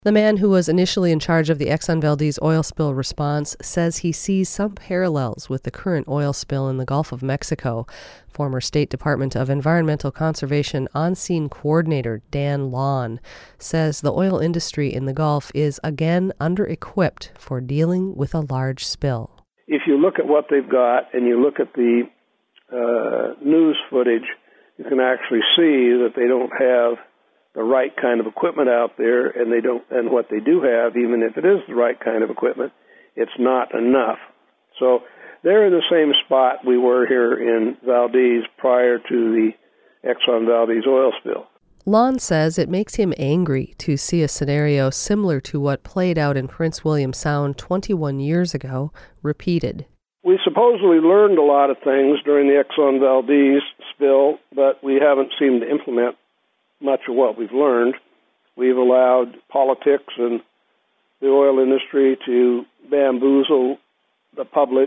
The man who was initially in charge of the Exxon Valdez oil spill response says he sees some parallels with the current oil spill in the Gulf of Mexico. Former State Department of Environmental Conservation on-scene coordinator Dan Lawn says the oil industry in the Gulf is again under-equipped for dealing with a large spill. If you look at what they've got and you look at the news footage, you can actually see that they don't have the right kind of equipment out there, and what they do have, even if it is the right kind of equipment, it's not enough. So they're in the same spot we were here in Valdez prior to the Exxon Valdez oil spill. Lawn says it makes him angry to see a scenario similar to what played out in Prince William Sound 21 years ago repeated. We supposedly learned a lot of things during the Exxon Valdez spill, but we haven't seemed to implement much of what we've learned. We've allowed politics and the oil industry to bamboozle the public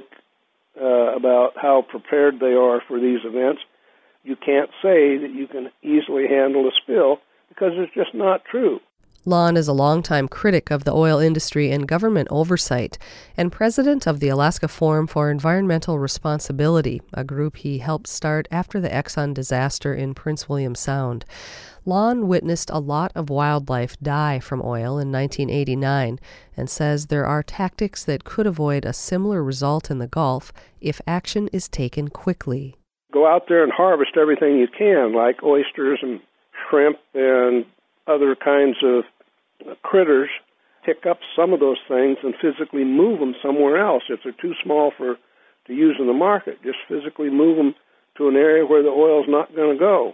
about how prepared they are for these events. You can't say that you can easily handle a spill because it's just not true. Lawn is a longtime critic of the oil industry and government oversight and president of the Alaska Forum for Environmental Responsibility, a group he helped start after the Exxon disaster in Prince William Sound. Lawn witnessed a lot of wildlife die from oil in 1989 and says there are tactics that could avoid a similar result in the Gulf if action is taken quickly. Go out there and harvest everything you can, like oysters and shrimp and other kinds of critters. Pick up some of those things and physically move them somewhere else. If they're too small to use in the market, just physically move them to an area where the oil's not going to go.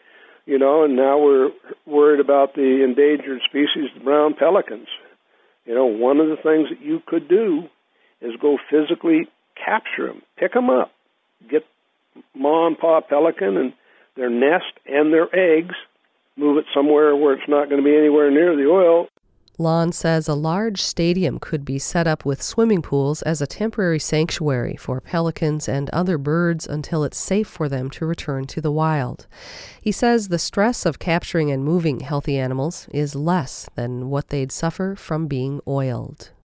And now we're worried about the endangered species, the brown pelicans. One of the things that you could do is go physically capture them, pick them up, get ma and pa pelican and their nest and their eggs, move it somewhere where it's not going to be anywhere near the oil. Lawn says a large stadium could be set up with swimming pools as a temporary sanctuary for pelicans and other birds until it's safe for them to return to the wild. He says the stress of capturing and moving healthy animals is less than what they'd suffer from being oiled.